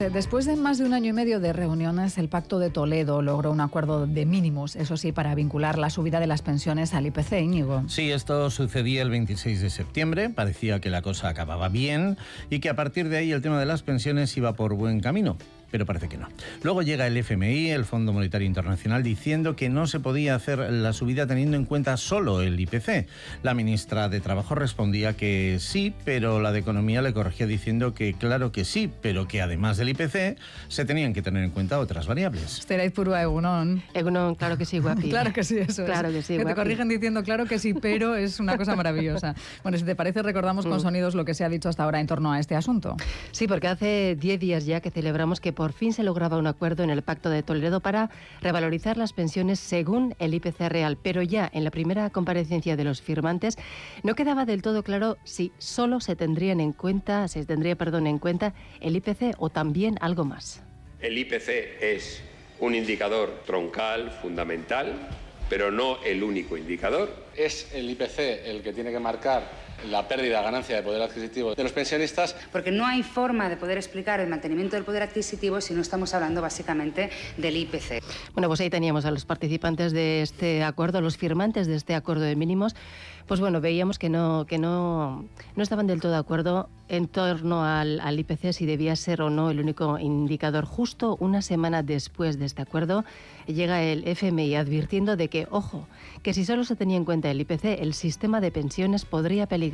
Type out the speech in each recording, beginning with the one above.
Después de más de un año y medio de reuniones, el Pacto de Toledo logró un acuerdo de mínimos, eso sí, para vincular la subida de las pensiones al IPC, Íñigo. Sí, esto sucedía el 26 de septiembre, parecía que la cosa acababa bien y que a partir de ahí el tema de las pensiones iba por buen camino. Pero parece que no. Luego llega el FMI, el Fondo Monetario Internacional, diciendo que no se podía hacer la subida teniendo en cuenta solo el IPC. La ministra de Trabajo respondía que sí, pero la de Economía le corregía diciendo que claro que sí, pero que además del IPC se tenían que tener en cuenta otras variables. Esterait purua egunon. Egunon, claro que sí, guapi. Claro que sí, eso claro es. Que sí, que guapi. te corrigen diciendo claro que sí, pero es una cosa maravillosa. Bueno, si te parece, recordamos con sonidos lo que se ha dicho hasta ahora en torno a este asunto. Sí, porque hace 10 días ya que celebramos que por fin se lograba un acuerdo en el Pacto de Toledo para revalorizar las pensiones según el IPC real, pero ya en la primera comparecencia de los firmantes no quedaba del todo claro si solo se tendría en cuenta el IPC o también algo más. El IPC es un indicador troncal, fundamental, pero no el único indicador. Es el IPC el que tiene que marcar la pérdida de ganancia de poder adquisitivo de los pensionistas. Porque no hay forma de poder explicar el mantenimiento del poder adquisitivo si no estamos hablando básicamente del IPC. Bueno, pues ahí teníamos a los participantes de este acuerdo, los firmantes de este acuerdo de mínimos. Pues bueno, veíamos que no estaban del todo de acuerdo en torno al IPC, si debía ser o no el único indicador. Justo una semana después de este acuerdo llega el FMI advirtiendo de que, ojo, que si solo se tenía en cuenta el IPC, el sistema de pensiones podría peligrar.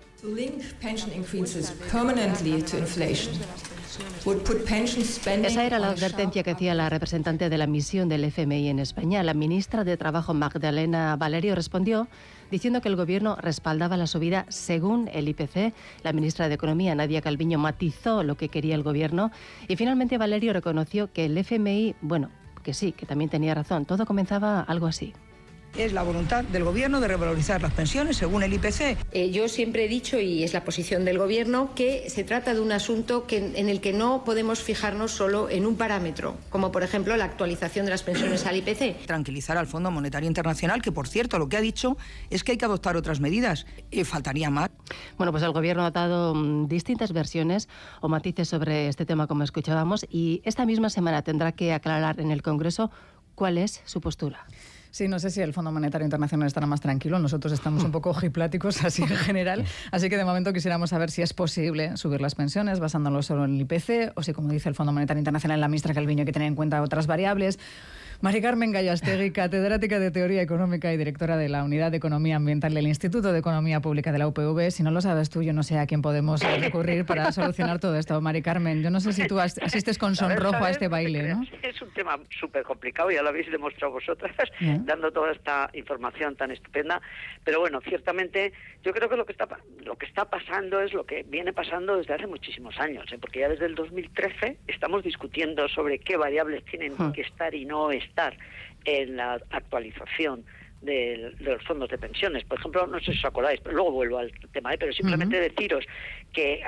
Esa era la advertencia que hacía la representante de la misión del FMI en España. La ministra de Trabajo, Magdalena Valerio, respondió diciendo que el gobierno respaldaba la subida según el IPC. La ministra de Economía, Nadia Calviño, matizó lo que quería el gobierno y finalmente Valerio reconoció que el FMI, bueno, que sí, que también tenía razón. Todo comenzaba algo así. Es la voluntad del Gobierno de revalorizar las pensiones según el IPC. Yo siempre he dicho, y es la posición del Gobierno, que se trata de un asunto en el que no podemos fijarnos solo en un parámetro, como por ejemplo la actualización de las pensiones al IPC. Tranquilizar al Fondo Monetario Internacional, que por cierto lo que ha dicho es que hay que adoptar otras medidas. Faltaría más. Bueno, pues el Gobierno ha dado distintas versiones o matices sobre este tema, como escuchábamos, y esta misma semana tendrá que aclarar en el Congreso cuál es su postura. Sí, no sé si el Fondo Monetario Internacional estará más tranquilo. Nosotros estamos un poco ojipláticos así en general. Así que de momento quisiéramos saber si es posible subir las pensiones basándolo solo en el IPC o si, como dice el Fondo Monetario Internacional, la ministra Calviño, hay que tener en cuenta otras variables. Mari Carmen Gallastegui, catedrática de Teoría Económica y directora de la Unidad de Economía Ambiental del Instituto de Economía Pública de la UPV. Si no lo sabes tú, yo no sé a quién podemos recurrir para solucionar todo esto. Mari Carmen, yo no sé si tú asistes con sonrojo a este baile, ¿no? Es un tema súper complicado, ya lo habéis demostrado vosotras, dando toda esta información tan estupenda. Pero bueno, ciertamente yo creo que lo que está pasando es lo que viene pasando desde hace muchísimos años, porque ya desde el 2013 estamos discutiendo sobre qué variables tienen que estar y no estar en la actualización de los fondos de pensiones. Por ejemplo, no sé si os acordáis, pero luego vuelvo al tema, pero simplemente deciros que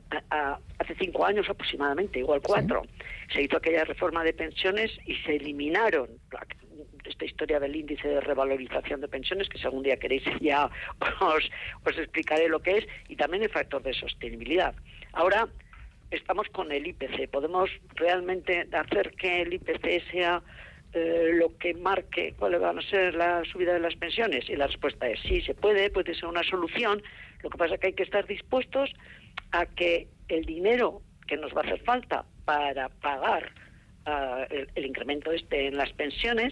hace 5 años aproximadamente, igual 4, se hizo aquella reforma de pensiones y se eliminaron esta historia del índice de revalorización de pensiones, que si algún día queréis ya os explicaré lo que es, y también el factor de sostenibilidad. Ahora estamos con el IPC. ¿Podemos realmente hacer que el IPC sea lo que marque cuál va a ser la subida de las pensiones? Y la respuesta es sí, se puede ser una solución. Lo que pasa es que hay que estar dispuestos a que el dinero que nos va a hacer falta para pagar el incremento en las pensiones,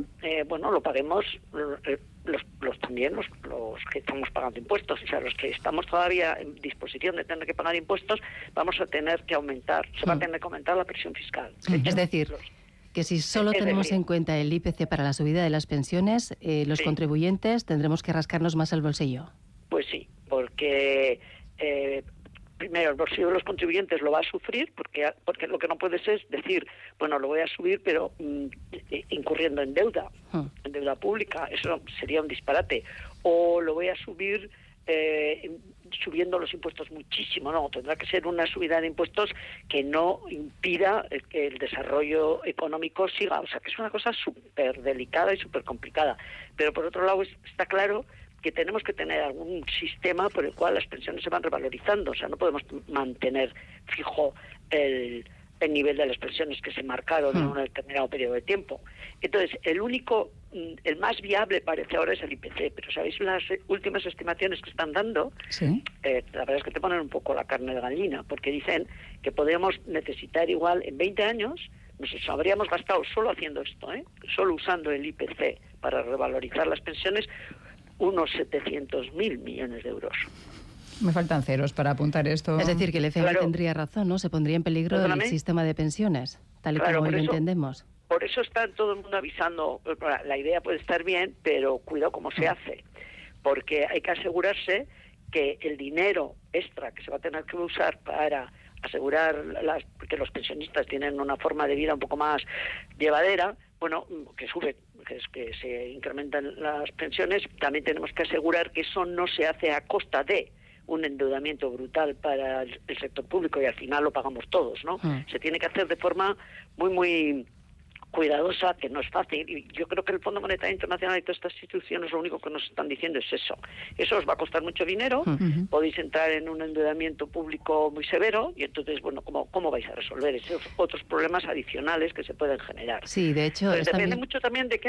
lo paguemos los que estamos pagando impuestos. O sea, los que estamos todavía en disposición de tener que pagar impuestos, vamos a tener que aumentar, se va a tener que aumentar la presión fiscal. Es decir, que si solo tenemos en cuenta el IPC para la subida de las pensiones, los contribuyentes tendremos que rascarnos más el bolsillo. Pues sí, porque primero el bolsillo de los contribuyentes lo va a sufrir, porque lo que no puedes es decir, bueno, lo voy a subir, pero incurriendo en deuda pública. Eso sería un disparate. O lo voy a subir subiendo los impuestos muchísimo. No, tendrá que ser una subida de impuestos que no impida que el desarrollo económico siga. O sea, que es una cosa súper delicada y súper complicada. Pero por otro lado está claro que tenemos que tener algún sistema por el cual las pensiones se van revalorizando. O sea, no podemos mantener fijo el nivel de las pensiones que se marcaron en un determinado periodo de tiempo. Entonces, el más viable parece ahora es el IPC, pero ¿sabéis las últimas estimaciones que están dando? Sí. La verdad es que te ponen un poco la carne de gallina, porque dicen que podemos necesitar igual en 20 años, nos habríamos gastado solo haciendo esto, solo usando el IPC para revalorizar las pensiones, unos 700.000 millones de euros. Me faltan ceros para apuntar esto. Es decir, que el FMI tendría razón, ¿no? Se pondría en peligro el sistema de pensiones, tal y como hoy lo entendemos. Por eso está todo el mundo avisando. La idea puede estar bien, pero cuidado cómo se hace. Porque hay que asegurarse que el dinero extra que se va a tener que usar para asegurar que los pensionistas tienen una forma de vida un poco más llevadera, bueno, que sube, que se incrementan las pensiones, también tenemos que asegurar que eso no se hace a costa de un endeudamiento brutal para el sector público y al final lo pagamos todos, ¿no? Se tiene que hacer de forma muy, muy cuidadosa, que no es fácil, y yo creo que el Fondo Monetario Internacional y todas estas instituciones lo único que nos están diciendo es eso. Eso os va a costar mucho dinero, podéis entrar en un endeudamiento público muy severo, y entonces, bueno, ¿cómo vais a resolver esos otros problemas adicionales que se pueden generar? Sí, de hecho... depende mucho también de qué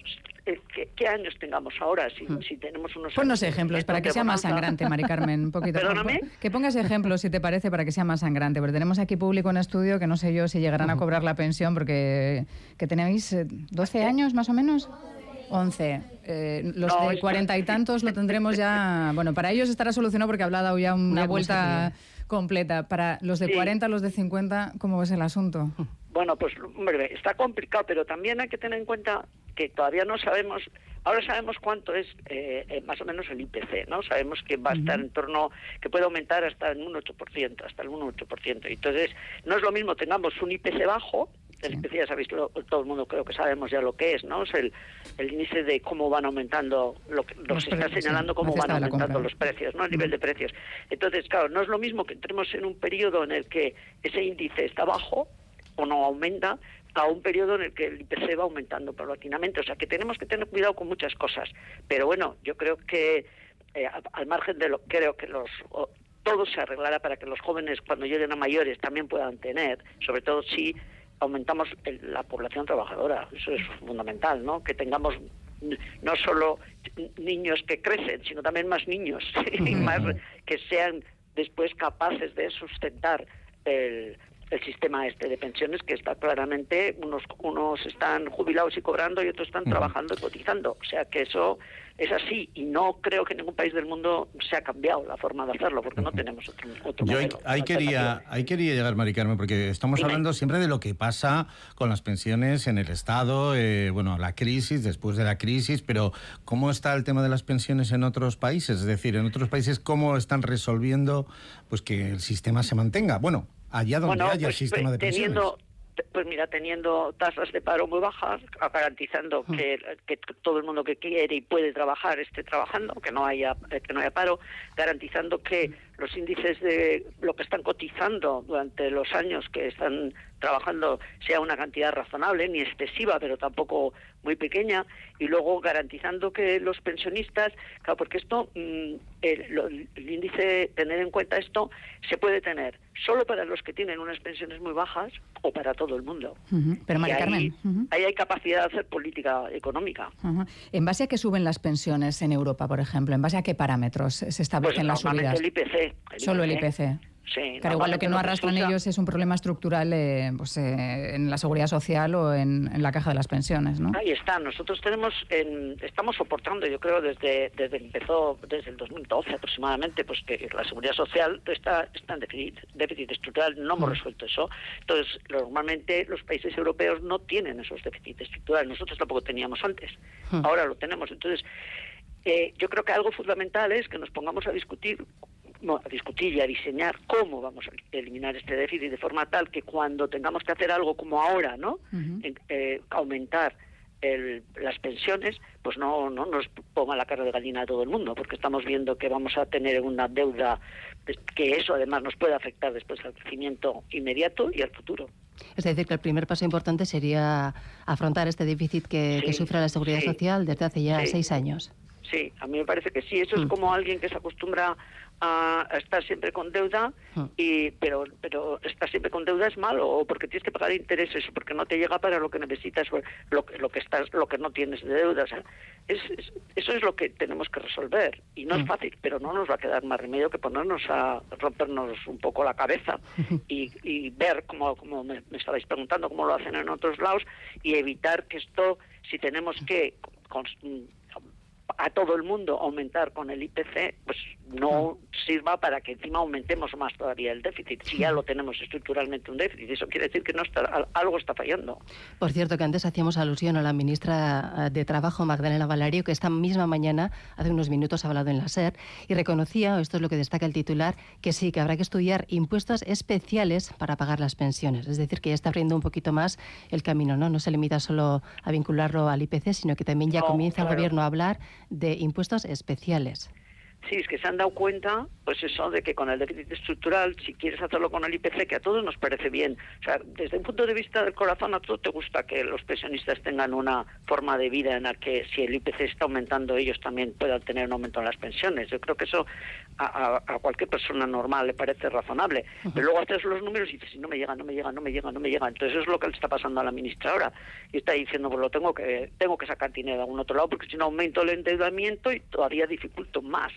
años tengamos ahora, si tenemos unos... Ponnos ejemplos para que sea más sangrante, Mari Carmen, un poquito. ¿Perdóname? Que pongas ejemplos, si te parece, para que sea más sangrante, porque tenemos aquí público en estudio que no sé yo si llegarán a cobrar la pensión, porque que tenéis 12 años más o menos. 11. Los de 40 y tantos lo tendremos ya... Bueno, para ellos estará solucionado porque ha dado ya una vuelta completa. Para los de 40, los de 50, ¿cómo ves el asunto? Bueno, pues, hombre, está complicado, pero también hay que tener en cuenta que todavía no sabemos... Ahora sabemos cuánto es más o menos el IPC, ¿no? Sabemos que va a estar en torno... que puede aumentar hasta el 1,8%, hasta el 1,8%. Entonces, no es lo mismo tengamos un IPC bajo... El IPC, ya sabéis, todo el mundo creo que sabemos ya lo que es, ¿no? Es el índice de cómo van aumentando, se está señalando cómo van aumentando los precios, ¿no? El nivel de precios. Entonces, claro, no es lo mismo que entremos en un periodo en el que ese índice está bajo o no aumenta, a un periodo en el que el IPC va aumentando paulatinamente. O sea, que tenemos que tener cuidado con muchas cosas. Pero bueno, yo creo que, al margen de creo que todo se arreglará para que los jóvenes, cuando lleguen a mayores, también puedan tener, sobre todo si aumentamos la población trabajadora. Eso es fundamental, ¿no? Que tengamos no solo niños que crecen, sino también más niños y más que sean después capaces de sustentar el sistema de pensiones, que está claramente, unos están jubilados y cobrando y otros están trabajando y cotizando. O sea que eso es así, y no creo que en ningún país del mundo se ha cambiado la forma de hacerlo, porque no tenemos otro modelo. Ahí quería llegar, Mari Carmen, porque estamos hablando siempre de lo que pasa con las pensiones en el Estado, la crisis, después de la crisis, pero ¿cómo está el tema de las pensiones en otros países? Es decir, en otros países, ¿cómo están resolviendo pues que el sistema se mantenga? Bueno, allá donde haya sistema de pensiones. Teniendo tasas de paro muy bajas, garantizando que todo el mundo que quiere y puede trabajar esté trabajando, que no haya paro, garantizando que los índices de lo que están cotizando durante los años que están trabajando sea una cantidad razonable, ni excesiva, pero tampoco muy pequeña, y luego garantizando que los pensionistas, claro, porque esto, el índice, tener en cuenta esto, se puede tener solo para los que tienen unas pensiones muy bajas o para todo el mundo. Pero Mari Carmen, ahí hay capacidad de hacer política económica. ¿En base a qué suben las pensiones en Europa, por ejemplo? ¿En base a qué parámetros se establecen las subidas? El IPC. Solo el IPC. Sí, claro, igual lo que no arrastran ellos es un problema estrucral en la seguridad social o en la caja de las pensiones, ¿no? Ahí está. Nosotros estamos soportando, yo creo, desde el 2012 aproximadamente, pues que la seguridad social está en déficit estructural. No hemos resuelto eso. Entonces, normalmente los países europeos no tienen esos déficits estructurales. Nosotros tampoco teníamos antes. Ahora lo tenemos. Entonces, yo creo que algo fundamental es que nos pongamos a discutir y a diseñar cómo vamos a eliminar este déficit de forma tal que cuando tengamos que hacer algo como ahora, ¿no? Aumentar las pensiones, pues no nos ponga la cara de gallina a todo el mundo, porque estamos viendo que vamos a tener una deuda que eso además nos puede afectar después al crecimiento inmediato y al futuro. Es decir, que el primer paso importante sería afrontar este déficit que sufre la Seguridad Social desde hace ya 6 años. Sí, a mí me parece que sí. Eso es como alguien que se acostumbra a estar siempre con deuda, pero estar siempre con deuda es malo, o porque tienes que pagar intereses, o porque no te llega para lo que necesitas, o lo que no tienes de deuda. O sea, eso es lo que tenemos que resolver, y no es fácil, pero no nos va a quedar más remedio que ponernos a rompernos un poco la cabeza y ver, como me estabais preguntando, cómo lo hacen en otros lados, y evitar que esto, si tenemos que a todo el mundo aumentar con el IPC, pues no sirva para que encima aumentemos más todavía el déficit, si ya lo tenemos estructuralmente un déficit. Eso quiere decir que algo está fallando. Por cierto, que antes hacíamos alusión a la ministra de Trabajo, Magdalena Valario, que esta misma mañana, hace unos minutos, ha hablado en la SER y reconocía, esto es lo que destaca el titular, que sí, que habrá que estudiar impuestos especiales para pagar las pensiones. Es decir, que ya está abriendo un poquito más el camino, ¿no? No se limita solo a vincularlo al IPC, sino que también ya comienza el Gobierno a hablar de impuestos especiales. Sí, es que se han dado cuenta, pues eso, de que con el déficit estructural, si quieres hacerlo con el IPC, que a todos nos parece bien, o sea, desde un punto de vista del corazón, a todos te gusta que los pensionistas tengan una forma de vida en la que si el IPC está aumentando, ellos también puedan tener un aumento en las pensiones. Yo creo que eso a cualquier persona normal le parece razonable. Pero luego haces los números y dices, no me llega. Entonces eso es lo que le está pasando a la ministra ahora. Y está diciendo, pues tengo que sacar dinero de algún otro lado, porque si no aumento el endeudamiento y todavía dificulto más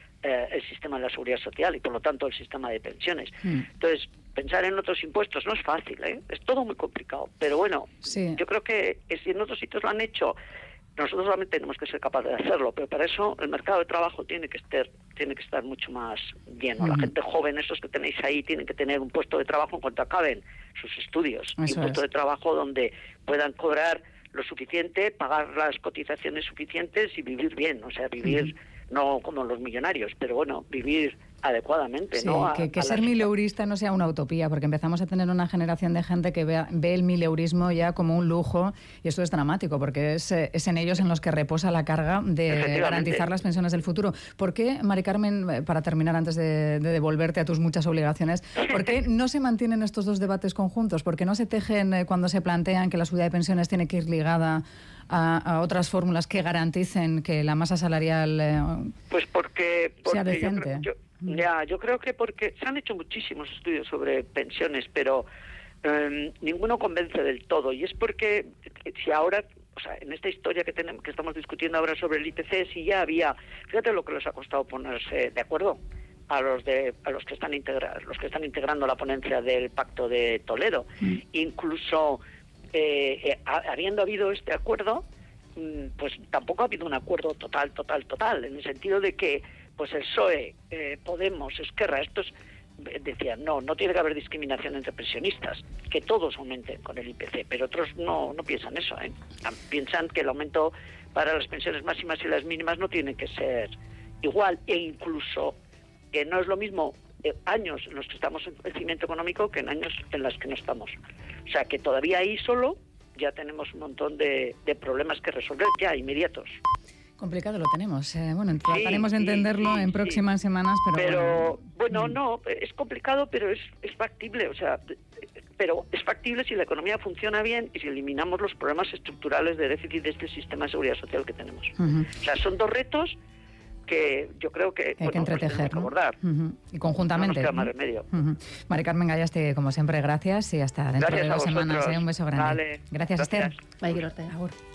el sistema de la seguridad social y por lo tanto el sistema de pensiones. Entonces, pensar en otros impuestos no es fácil, es todo muy complicado, pero bueno, yo creo que si en otros sitios lo han hecho, nosotros solamente tenemos que ser capaces de hacerlo, pero para eso el mercado de trabajo tiene que estar mucho más lleno. La gente joven, esos que tenéis ahí, tienen que tener un puesto de trabajo en cuanto acaben sus estudios, y un puesto de trabajo donde puedan cobrar lo suficiente, pagar las cotizaciones suficientes y vivir bien, o sea, vivir no como los millonarios, pero bueno, vivir adecuadamente. Sí, ¿no? Que ser mileurista no sea una utopía, porque empezamos a tener una generación de gente que ve el mileurismo ya como un lujo, y esto es dramático, porque es en ellos en los que reposa la carga de garantizar las pensiones del futuro. ¿Por qué, Mari Carmen, para terminar antes de devolverte a tus muchas obligaciones, por qué no se mantienen estos dos debates conjuntos? ¿Por qué no se tejen cuando se plantean que la subida de pensiones tiene que ir ligada a otras fórmulas que garanticen que la masa salarial pues porque sea decente? Yo creo que porque se han hecho muchísimos estudios sobre pensiones, pero ninguno convence del todo, y es porque si ahora, o sea, en esta historia que estamos discutiendo ahora sobre el IPC, si ya había, fíjate lo que les ha costado ponerse de acuerdo a los que están integrando la ponencia del Pacto de Toledo, incluso habiendo habido este acuerdo, pues tampoco ha habido un acuerdo total, en el sentido de que pues el PSOE, Podemos, Esquerra, estos decían, no tiene que haber discriminación entre pensionistas, que todos aumenten con el IPC, pero otros no piensan eso, piensan que el aumento para las pensiones máximas y las mínimas no tiene que ser igual, e incluso que no es lo mismo años en los que estamos en crecimiento económico que en años en los que no estamos. O sea que todavía ahí solo ya tenemos un montón de problemas que resolver ya inmediatos. Complicado lo tenemos. Trataremos de entenderlo en próximas semanas, pero no, es complicado, pero es factible, o sea, pero es factible si la economía funciona bien y si eliminamos los problemas estructurales de déficit de este sistema de seguridad social que tenemos. O sea, son dos retos que yo creo que hay que entretejer, que abordar. Y conjuntamente. No nos queda más remedio. Mari Carmen Gallaste, como siempre, gracias y hasta dentro de 2 semanas. Un beso grande. Vale. Gracias, Esther. Bye, Ortega.